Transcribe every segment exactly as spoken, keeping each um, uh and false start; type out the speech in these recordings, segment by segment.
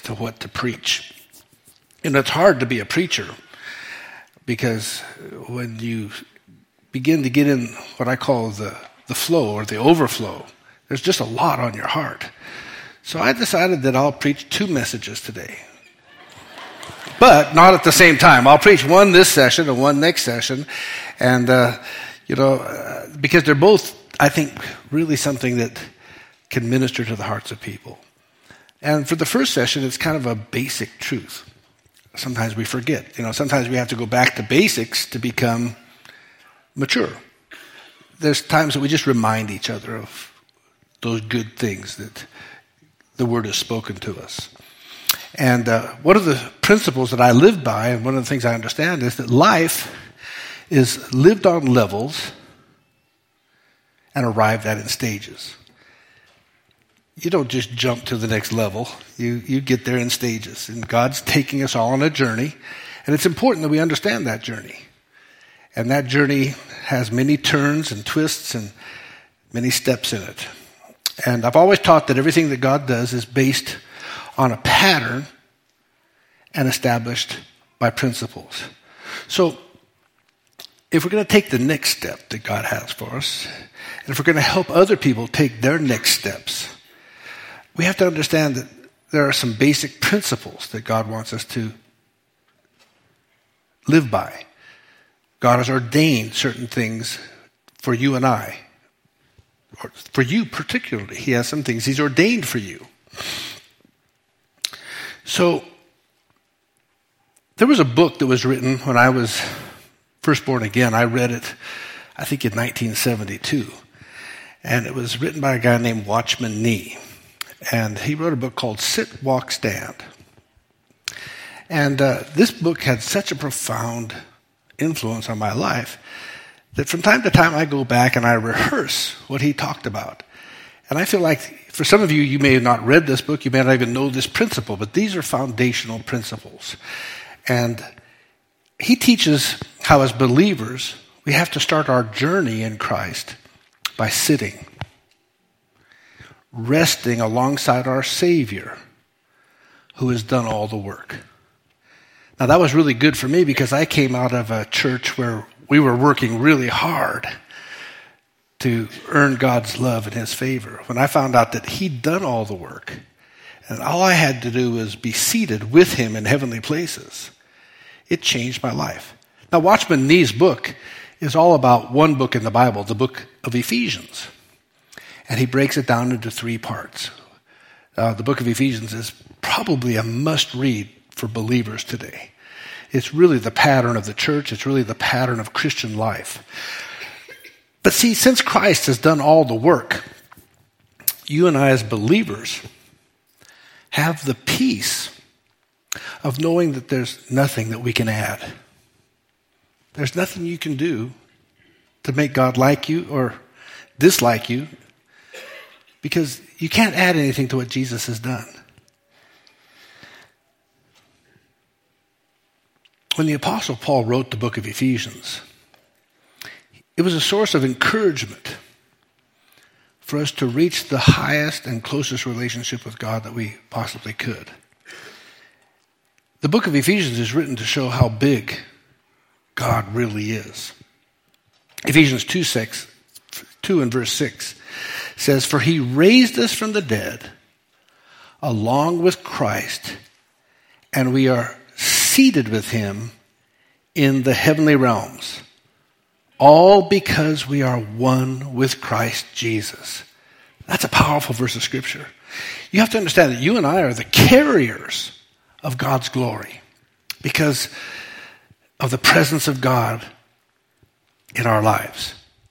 to what to preach. And it's hard to be a preacher because when you begin to get in what I call the, the flow or the overflow, there's just a lot on your heart. So I decided that I'll preach two messages today. But not at the same time. I'll preach one this session and one next session. And, uh, you know, uh, because they're both, I think, really something that can minister to the hearts of people. And for the first session, it's kind of a basic truth. Sometimes we forget. You know, sometimes we have to go back to basics to become mature. There's times that we just remind each other of those good things that the Word has spoken to us. And uh, one of the principles that I live by, and one of the things I understand, is that life is lived on levels and arrived at in stages. You don't just jump to the next level. You you get there in stages. And God's taking us all on a journey. And it's important that we understand that journey. And that journey has many turns and twists and many steps in it. And I've always taught that everything that God does is based on a pattern and established by principles. So if we're going to take the next step that God has for us, and if we're going to help other people take their next steps, we have to understand that there are some basic principles that God wants us to live by. God has ordained certain things for you and I. Or for you particularly. He has some things He's ordained for you. So, there was a book that was written when I was first born again. I read it, I think, in nineteen seventy-two. And it was written by a guy named Watchman Nee. And he wrote a book called Sit, Walk, Stand. And uh, this book had such a profound influence on my life that from time to time I go back and I rehearse what he talked about. And I feel like for some of you, you may have not read this book, you may not even know this principle, but these are foundational principles. And he teaches how as believers, we have to start our journey in Christ by sitting, resting alongside our Savior, who has done all the work. Now that was really good for me because I came out of a church where we were working really hard to earn God's love and His favor. When I found out that He'd done all the work, and all I had to do was be seated with Him in heavenly places, it changed my life. Now, Watchman Nee's book is all about one book in the Bible, the book of Ephesians. And he breaks it down into three parts. Uh, the book of Ephesians is probably a must-read for believers today. It's really the pattern of the church. It's really the pattern of Christian life. But see, since Christ has done all the work, you and I as believers have the peace of knowing that there's nothing that we can add. There's nothing you can do to make God like you or dislike you because you can't add anything to what Jesus has done. When the Apostle Paul wrote the book of Ephesians, it was a source of encouragement for us to reach the highest and closest relationship with God that we possibly could. The book of Ephesians is written to show how big God really is. Ephesians two, six, two and verse six says, "For He raised us from the dead along with Christ, and we are seated with Him in the heavenly realms, all because we are one with Christ Jesus." That's a powerful verse of Scripture. You have to understand that you and I are the carriers of God's glory because of the presence of God in our lives.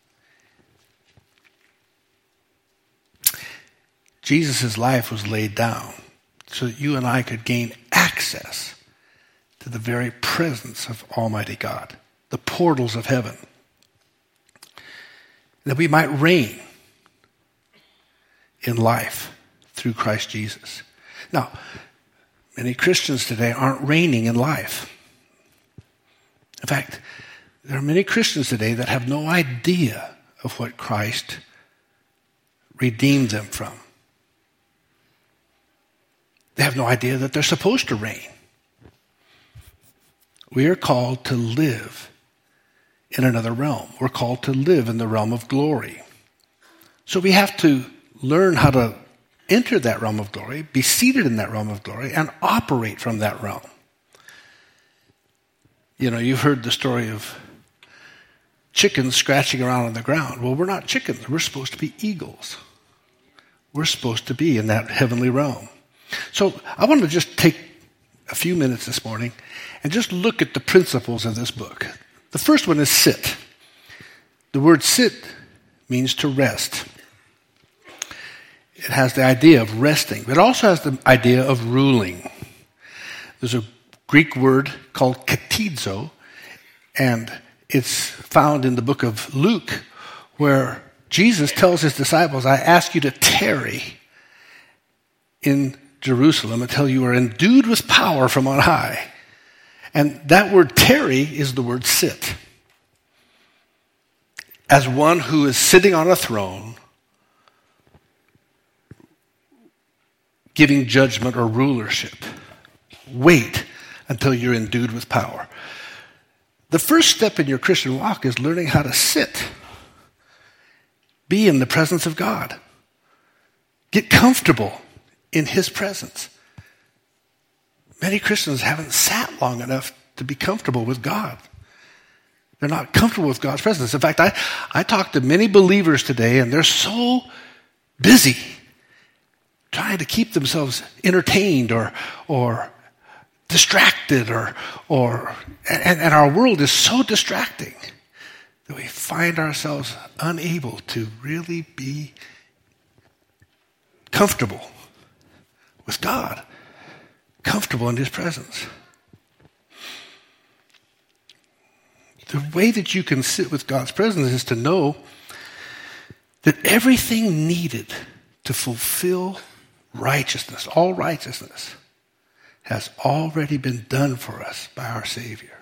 Jesus' life was laid down so that you and I could gain access to the very presence of Almighty God, the portals of heaven, that we might reign in life through Christ Jesus. Now, many Christians today aren't reigning in life. In fact, there are many Christians today that have no idea of what Christ redeemed them from. They have no idea that they're supposed to reign. We are called to live in another realm. We're called to live in the realm of glory. So we have to learn how to enter that realm of glory, be seated in that realm of glory, and operate from that realm. You know, you've heard the story of chickens scratching around on the ground. Well, we're not chickens. We're supposed to be eagles. We're supposed to be in that heavenly realm. So I want to just take a few minutes this morning and just look at the principles of this book. The first one is sit. The word sit means to rest. It has the idea of resting, but it also has the idea of ruling. There's a Greek word called katizo, and it's found in the book of Luke, where Jesus tells his disciples, I ask you to tarry in Jerusalem until you are endued with power from on high. And that word tarry is the word sit. As one who is sitting on a throne, giving judgment or rulership. Wait until you're endued with power. The first step in your Christian walk is learning how to sit. Be in the presence of God. Get comfortable in his presence. Many Christians haven't sat long enough to be comfortable with God. They're not comfortable with God's presence. In fact, I, I talk to many believers today, and they're so busy trying to keep themselves entertained or or distracted or or and, and our world is so distracting that we find ourselves unable to really be comfortable with God, comfortable in his presence. The way that you can sit with God's presence is to know that everything needed to fulfill righteousness, all righteousness, has already been done for us by our Savior.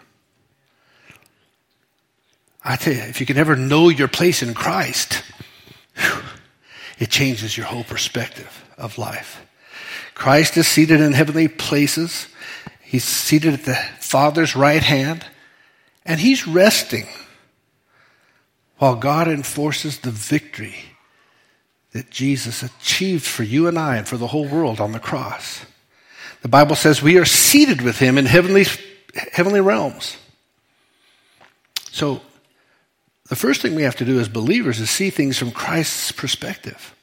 I tell you, if you can ever know your place in Christ, whew, it changes your whole perspective of life. Christ is seated in heavenly places. He's seated at the Father's right hand, and he's resting while God enforces the victory that Jesus achieved for you and I and for the whole world on the cross. The Bible says we are seated with him in heavenly, heavenly realms. So the first thing we have to do as believers is see things from Christ's perspective.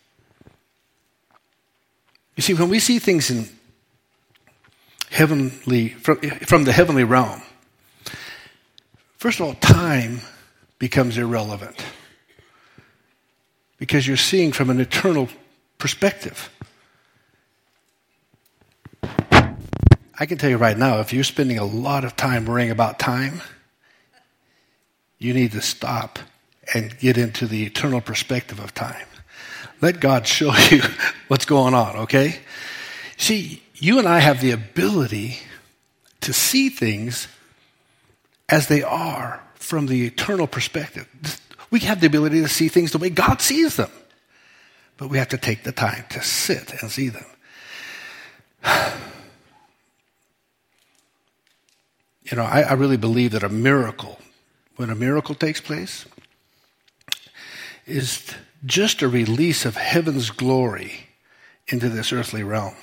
You see, when we see things in heavenly, from, from the heavenly realm, first of all, time becomes irrelevant because you're seeing from an eternal perspective. I can tell you right now, if you're spending a lot of time worrying about time, you need to stop and get into the eternal perspective of time. Let God show you what's going on, okay? See, you and I have the ability to see things as they are from the eternal perspective. We have the ability to see things the way God sees them. But we have to take the time to sit and see them. You know, I, I really believe that a miracle, when a miracle takes place, is just a release of heaven's glory into this earthly realm.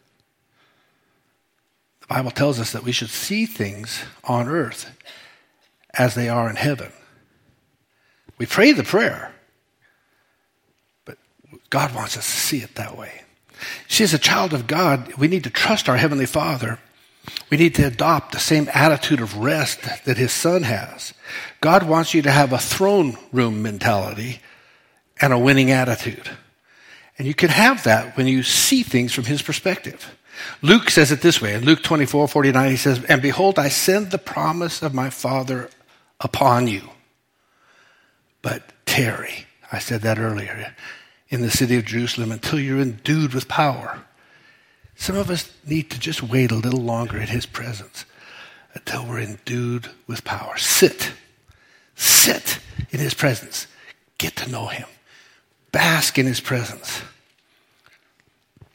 The Bible tells us that we should see things on earth as they are in heaven. We pray the prayer, but God wants us to see it that way. See, as a child of God, we need to trust our Heavenly Father. We need to adopt the same attitude of rest that his Son has. God wants you to have a throne room mentality and a winning attitude. And you can have that when you see things from his perspective. Luke says it this way. In Luke twenty-four forty-nine, he says, "And behold, I send the promise of my Father upon you. But tarry," I said that earlier, "in the city of Jerusalem until you're endued with power." Some of us need to just wait a little longer in his presence until we're endued with power. Sit. Sit in his presence. Get to know him. Bask in his presence.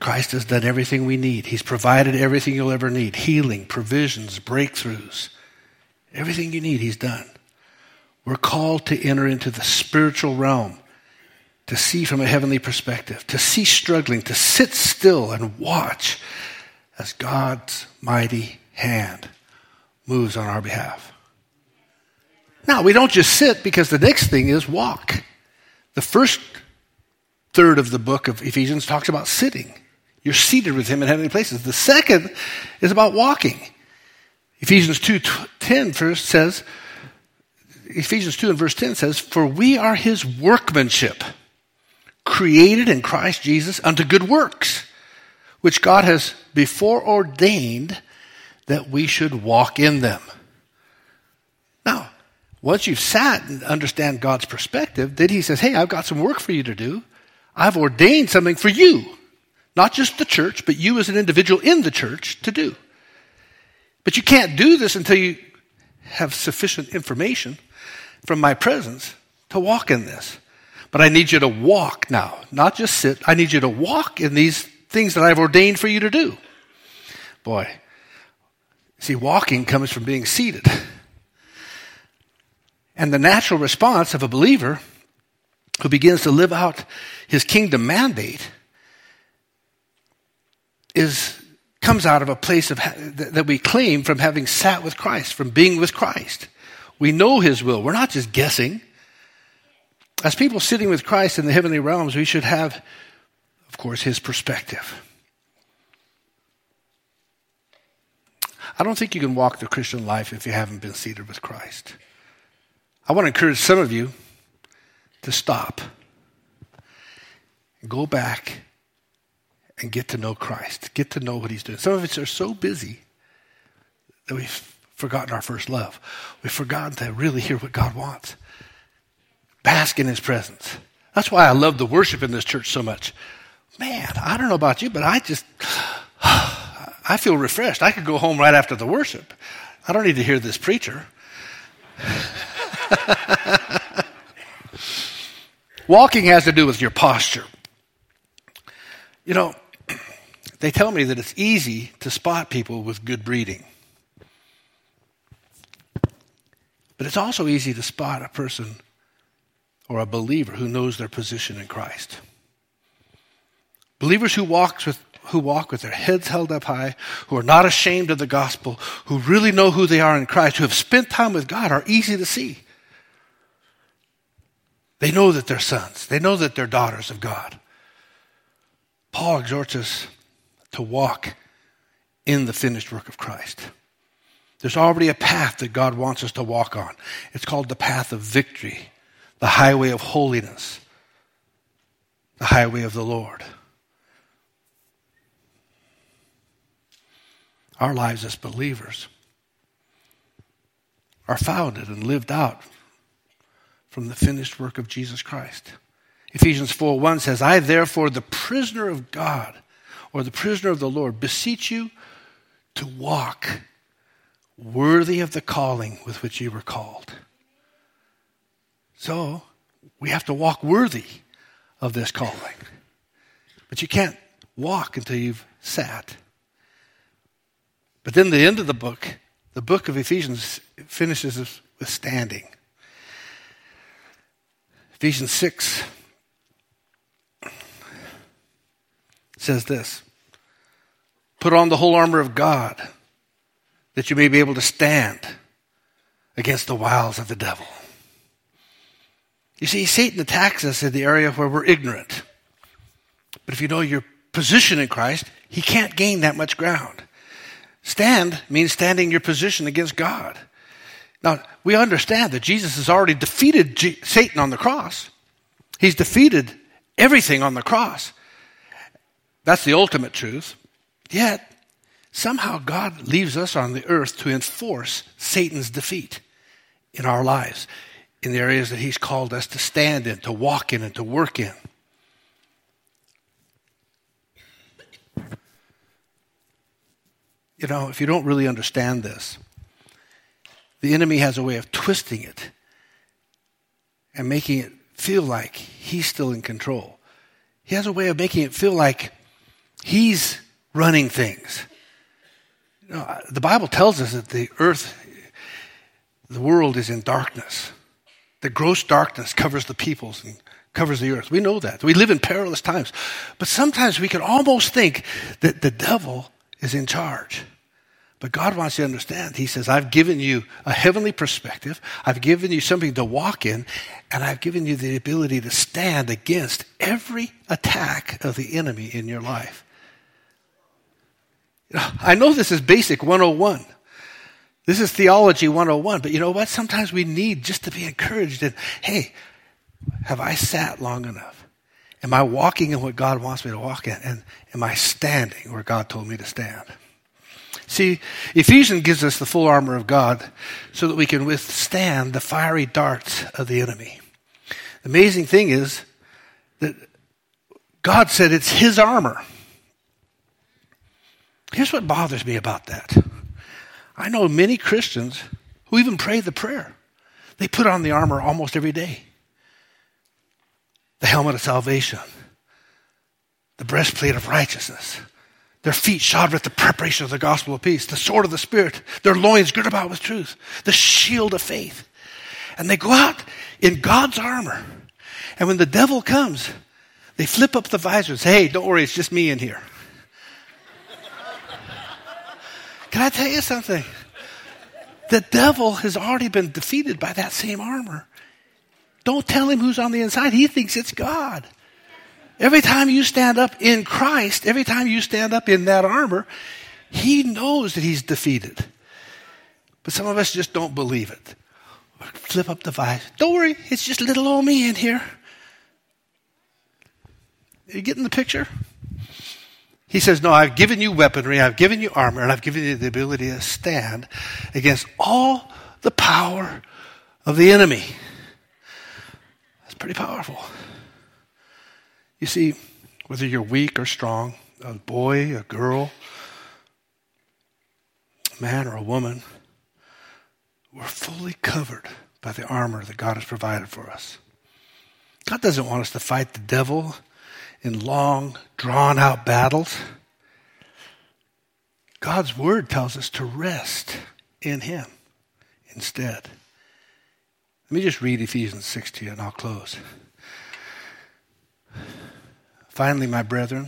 Christ has done everything we need. He's provided everything you'll ever need. Healing, provisions, breakthroughs. Everything you need, he's done. We're called to enter into the spiritual realm, to see from a heavenly perspective, to cease struggling, to sit still and watch as God's mighty hand moves on our behalf. Now, we don't just sit, because the next thing is walk. The first third of the book of Ephesians talks about sitting. You're seated with him in heavenly places. The second is about walking. Ephesians two ten first says, Ephesians two and verse ten says, "For we are his workmanship, created in Christ Jesus unto good works, which God has before ordained that we should walk in them." Now, once you've sat and understand God's perspective, then he says, hey, I've got some work for you to do. I've ordained something for you, not just the church, but you as an individual in the church to do. But you can't do this until you have sufficient information from my presence to walk in this. But I need you to walk now, not just sit. I need you to walk in these things that I've ordained for you to do. Boy, see, walking comes from being seated. And the natural response of a believer who begins to live out his kingdom mandate is comes out of a place of that we claim from having sat with Christ, from being with Christ. We know his will. We're not just guessing. As people sitting with Christ in the heavenly realms, we should have, of course, his perspective. I don't think you can walk the Christian life if you haven't been seated with Christ. I want to encourage some of you to stop, go back, and get to know Christ. Get to know what he's doing. Some of us are so busy that we've forgotten our first love. We've forgotten to really hear what God wants. Bask in his presence. That's why I love the worship in this church so much. Man, I don't know about you, but I just, I feel refreshed. I could go home right after the worship. I don't need to hear this preacher. Walking has to do with your posture. You know, they tell me that it's easy to spot people with good breeding. But it's also easy to spot a person or a believer who knows their position in Christ. Believers who walk with who walk with their heads held up high, who are not ashamed of the gospel, who really know who they are in Christ, who have spent time with God, are easy to see. They know that they're sons. They know that they're daughters of God. Paul exhorts us to walk in the finished work of Christ. There's already a path that God wants us to walk on. It's called the path of victory, the highway of holiness, the highway of the Lord. Our lives as believers are founded and lived out from the finished work of Jesus Christ. Ephesians four one says, "I therefore, the prisoner of God, or the prisoner of the Lord, beseech you to walk worthy of the calling with which you were called." So, we have to walk worthy of this calling. But you can't walk until you've sat. But then the end of the book, the book of Ephesians, finishes with standing. Ephesians six says this, "Put on the whole armor of God, that you may be able to stand against the wiles of the devil." You see, Satan attacks us in the area where we're ignorant. But if you know your position in Christ, he can't gain that much ground. Stand means standing your position against God. Now, we understand that Jesus has already defeated G- Satan on the cross. He's defeated everything on the cross. That's the ultimate truth. Yet, somehow God leaves us on the earth to enforce Satan's defeat in our lives, in the areas that he's called us to stand in, to walk in, and to work in. You know, if you don't really understand this, the enemy has a way of twisting it and making it feel like he's still in control. He has a way of making it feel like He's running things. You know, the Bible tells us that the earth, the world is in darkness. The gross darkness covers the peoples and covers the earth. We know that. We live in perilous times. But sometimes we can almost think that the devil is in charge. But God wants you to understand. He says, I've given you a heavenly perspective. I've given you something to walk in. And I've given you the ability to stand against every attack of the enemy in your life. You know, I know this is basic one oh one. This is theology one oh one. But you know what? Sometimes we need just to be encouraged. And hey, have I sat long enough? Am I walking in what God wants me to walk in? And am I standing where God told me to stand? See, Ephesians gives us the full armor of God so that we can withstand the fiery darts of the enemy. The amazing thing is that God said it's his armor. Here's what bothers me about that. I know many Christians who even pray the prayer. They put on the armor almost every day. The helmet of salvation, the breastplate of righteousness, their feet shod with the preparation of the gospel of peace, the sword of the Spirit, their loins girded about with truth, the shield of faith. And they go out in God's armor. And when the devil comes, they flip up the visor and say, hey, don't worry, it's just me in here. Can I tell you something? The devil has already been defeated by that same armor. Don't tell him who's on the inside. He thinks it's God. Every time you stand up in Christ, every time you stand up in that armor, he knows that he's defeated. But some of us just don't believe it. Flip up the visor. Don't worry, it's just little old me in here. Are you getting the picture? He says, no, I've given you weaponry, I've given you armor, and I've given you the ability to stand against all the power of the enemy. That's pretty powerful. You see, whether you're weak or strong, a boy, a girl, a man or a woman, we're fully covered by the armor that God has provided for us. God doesn't want us to fight the devil in long, drawn-out battles. God's word tells us to rest in him instead. Let me just read Ephesians six to you and I'll close. Finally, my brethren,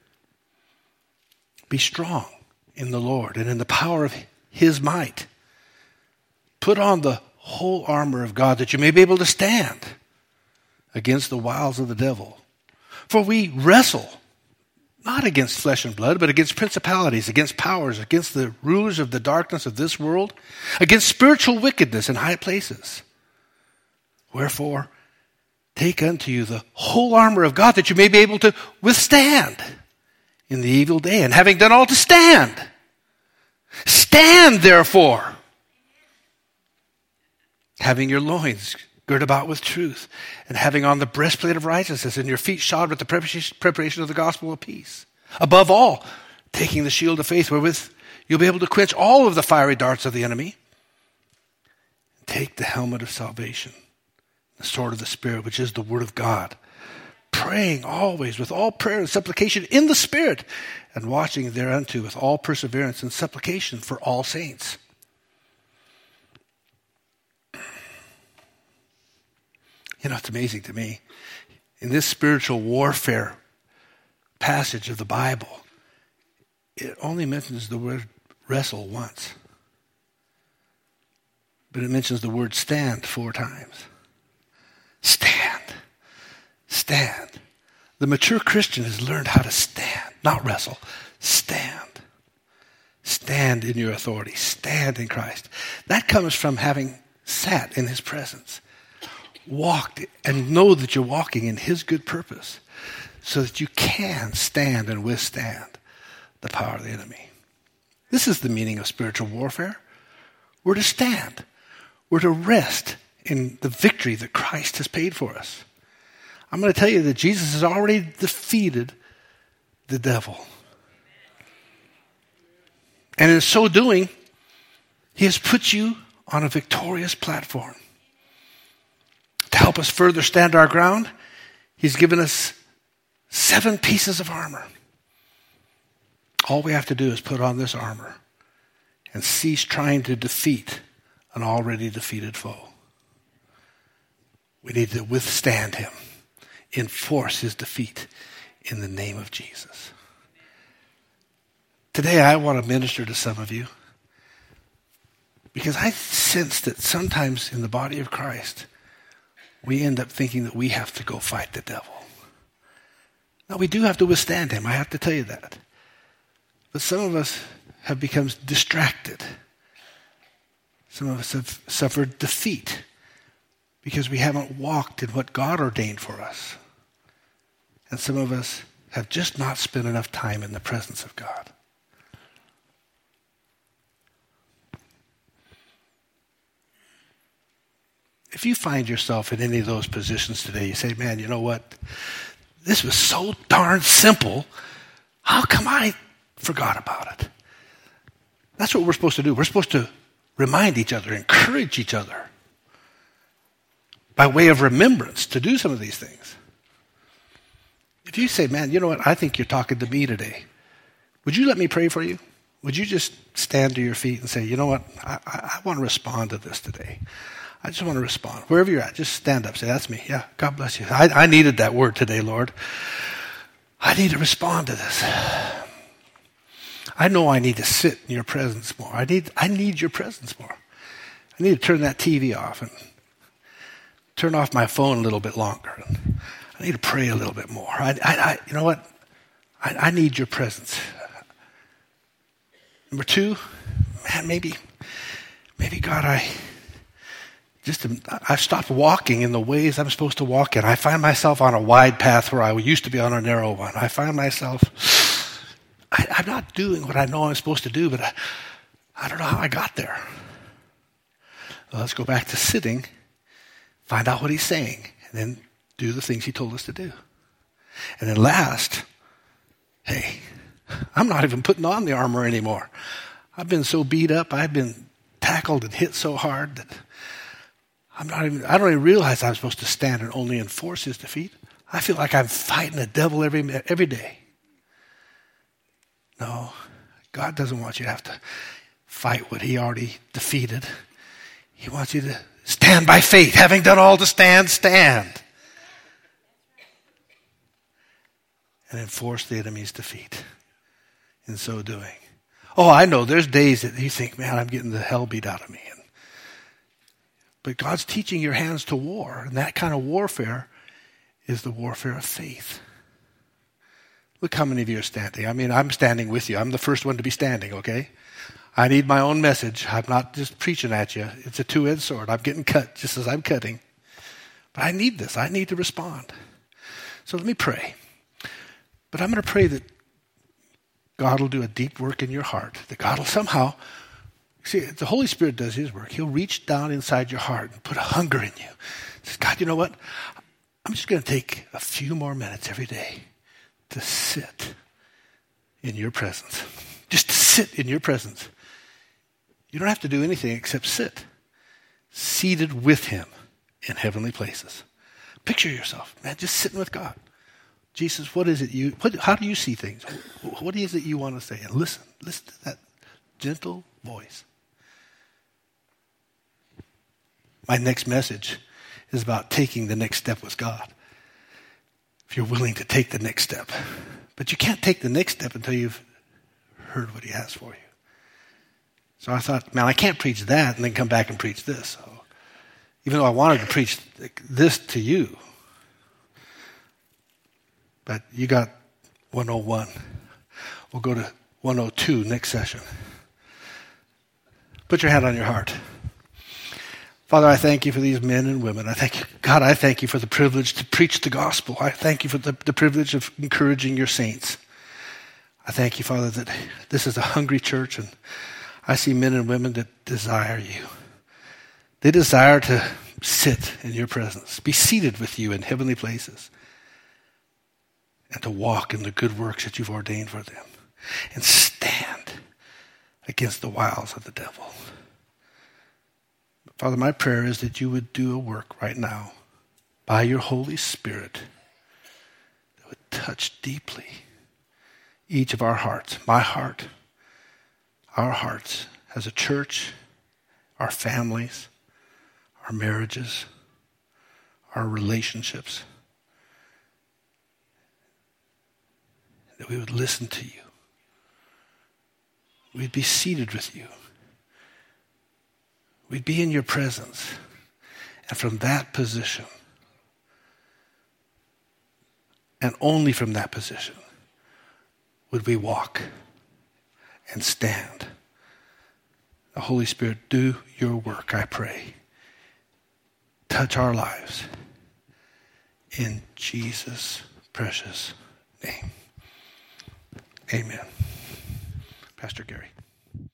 be strong in the Lord and in the power of his might. Put on the whole armor of God that you may be able to stand against the wiles of the devil. For we wrestle not against flesh and blood, but against principalities, against powers, against the rulers of the darkness of this world, against spiritual wickedness in high places. Wherefore, take unto you the whole armor of God that you may be able to withstand in the evil day, and having done all to stand. Stand therefore, having your loins girt about with truth, and having on the breastplate of righteousness, and your feet shod with the preparation of the gospel of peace. Above all, taking the shield of faith, wherewith you'll be able to quench all of the fiery darts of the enemy. Take the helmet of salvation, the sword of the Spirit, which is the word of God, praying always with all prayer and supplication in the Spirit, and watching thereunto with all perseverance and supplication for all saints. You know, it's amazing to me. In this spiritual warfare passage of the Bible, it only mentions the word wrestle once. But it mentions the word stand four times. Stand. Stand. The mature Christian has learned how to stand, not wrestle. Stand. Stand in your authority. Stand in Christ. That comes from having sat in his presence. Walked and know that you're walking in his good purpose so that you can stand and withstand the power of the enemy. This is the meaning of spiritual warfare. We're to stand. We're to rest in the victory that Christ has paid for us. I'm going to tell you that Jesus has already defeated the devil. And in so doing, he has put you on a victorious platform. To help us further stand our ground, he's given us seven pieces of armor. All we have to do is put on this armor and cease trying to defeat an already defeated foe. We need to withstand him, enforce his defeat in the name of Jesus. Today I want to minister to some of you because I sense that sometimes in the body of Christ, we end up thinking that we have to go fight the devil. Now, we do have to withstand him. I have to tell you that. But some of us have become distracted. Some of us have suffered defeat because we haven't walked in what God ordained for us. And some of us have just not spent enough time in the presence of God. If you find yourself in any of those positions today, you say, man, you know what? This was so darn simple. How come I forgot about it? That's what we're supposed to do. We're supposed to remind each other, encourage each other by way of remembrance to do some of these things. If you say, man, you know what? I think you're talking to me today. Would you let me pray for you? Would you just stand to your feet and say, you know what? I, I, I want to respond to this today. I just want to respond. Wherever you're at, just stand up. Say, that's me. Yeah, God bless you. I, I needed that word today, Lord. I need to respond to this. I know I need to sit in your presence more. I need I need your presence more. I need to turn that T V off and turn off my phone a little bit longer. And I need to pray a little bit more. I, I, I you know what? I, I need your presence. Number two, man, maybe, maybe God, I... Just I've stopped walking in the ways I'm supposed to walk in. I find myself on a wide path where I used to be on a narrow one. I find myself, I, I'm not doing what I know I'm supposed to do, but I, I don't know how I got there. Well, let's go back to sitting, find out what he's saying, and then do the things he told us to do. And then last, hey, I'm not even putting on the armor anymore. I've been so beat up. I've been tackled and hit so hard that I'm not even, I don't even realize I'm supposed to stand and only enforce his defeat. I feel like I'm fighting the devil every every day. No, God doesn't want you to have to fight what he already defeated. He wants you to stand by faith. Having done all to stand, stand. And enforce the enemy's defeat in so doing. Oh, I know there's days that you think, man, I'm getting the hell beat out of me. But God's teaching your hands to war, and that kind of warfare is the warfare of faith. Look how many of you are standing. I mean, I'm standing with you. I'm the first one to be standing, okay? I need my own message. I'm not just preaching at you. It's a two-edged sword. I'm getting cut just as I'm cutting. But I need this. I need to respond. So let me pray. But I'm going to pray that God will do a deep work in your heart, that God will somehow... See, the Holy Spirit does his work. He'll reach down inside your heart and put a hunger in you. He says, God, you know what? I'm just going to take a few more minutes every day to sit in your presence. Just to sit in your presence. You don't have to do anything except sit. Seated with him in heavenly places. Picture yourself, man, just sitting with God. Jesus, what is it you, what, how do you see things? What is it you want to say? And listen, listen to that gentle voice. My next message is about taking the next step with God. If you're willing to take the next step. But you can't take the next step until you've heard what he has for you. So I thought, man, I can't preach that and then come back and preach this. So even though I wanted to preach this to you, but you got one oh one. We'll go to one oh two next session. Put your hand on your heart. Father, I thank you for these men and women. I thank you, God, I thank you for the privilege to preach the gospel. I thank you for the, the privilege of encouraging your saints. I thank you, Father, that this is a hungry church, and I see men and women that desire you. They desire to sit in your presence, be seated with you in heavenly places, and to walk in the good works that you've ordained for them, and stand against the wiles of the devil. Father, my prayer is that you would do a work right now by your Holy Spirit that would touch deeply each of our hearts, my heart, our hearts as a church, our families, our marriages, our relationships, that we would listen to you. We'd be seated with you. We'd be in your presence. And from that position, and only from that position, would we walk and stand. The Holy Spirit, do your work, I pray. Touch our lives. In Jesus' precious name. Amen. Pastor Gary.